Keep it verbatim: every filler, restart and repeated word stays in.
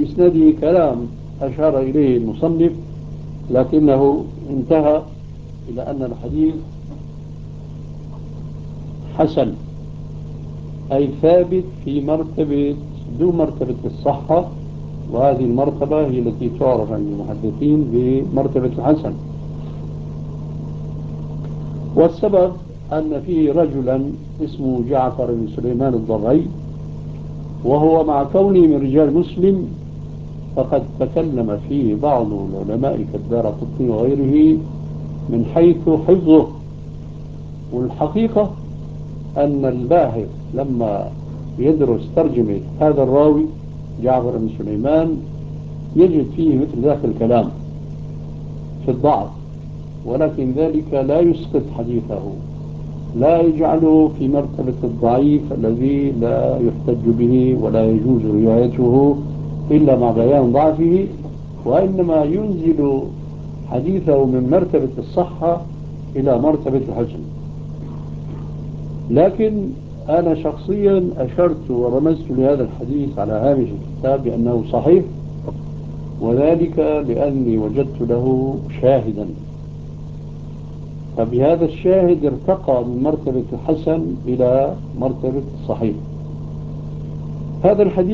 في إسناده كلام أشار إليه المصنف، لكنه انتهى إلى أن الحديث حسن، أي ثابت في مرتبة دون مرتبة الصحة، وهذه المرتبة هي التي تعرف عند المحدثين بمرتبة الحسن. والسبب أن فيه رجلا اسمه جعفر بن سليمان الضرعي، وهو مع كونه من رجال مسلم فقد تكلم فيه بعض العلماء كالدارقطني وغيره من حيث حفظه. والحقيقة أن الباحث لما يدرس ترجمة هذا الراوي جعفر بن سليمان يجد فيه مثل ذاك الكلام في الضعف، ولكن ذلك لا يسقط حديثه، لا يجعله في مرتبة الضعيف الذي لا يحتج به ولا يجوز روايته إلا مع بيان ضعفه، وإنما ينزل حديثه من مرتبة الصحة إلى مرتبة الحسن. لكن أنا شخصيا أشرت ورمزت لهذا الحديث على هامش الكتاب بأنه صحيح، وذلك لأني وجدت له شاهدا، فبهذا الشاهد ارتقى من مرتبة الحسن إلى مرتبة الصحيح. هذا الحديث